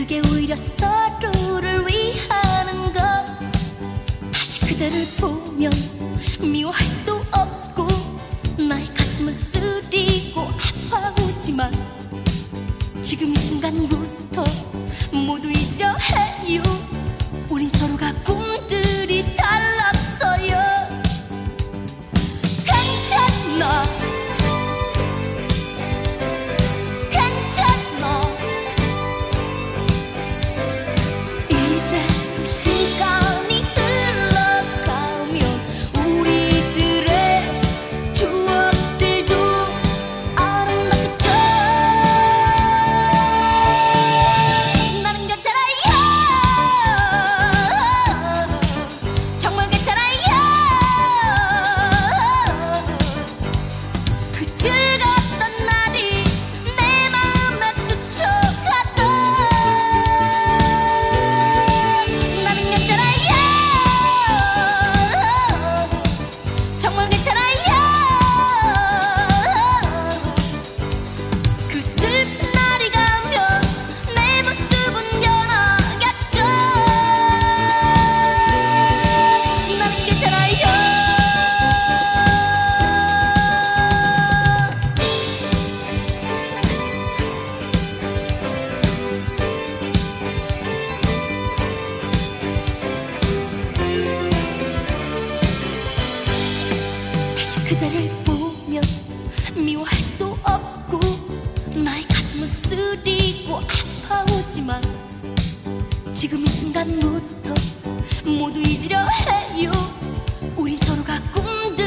그게 오히려 서로를 위하는 것. 다시 그대를 보면 미워할 수도 없고 나의 가슴은 쓰리고 아파오지만 지금 이 순간부터 모두 잊으려 해요. 우린 서로가 꿈들이 달랐어요. 괜찮아 괜찮아. 이대로 시간이 흘러가면 우리들의 추억들도 아름답겠죠. 나는 괜찮아요. 정말 괜찮아요. 그 즐거웠던 날이 내 마음에 스쳐가도 나는 괜찮아요. 정말 괜찮아요. 그 슬픈 날이 가면 내 모습은 변하겠죠. 나는 괜찮아요. 다시 그대를 보면 미워할 수도 없고 나의 가슴은 쓰리고 아파오지만 지금 이 순간부터 모두 잊으려 해요. 우리 서로가 꿈들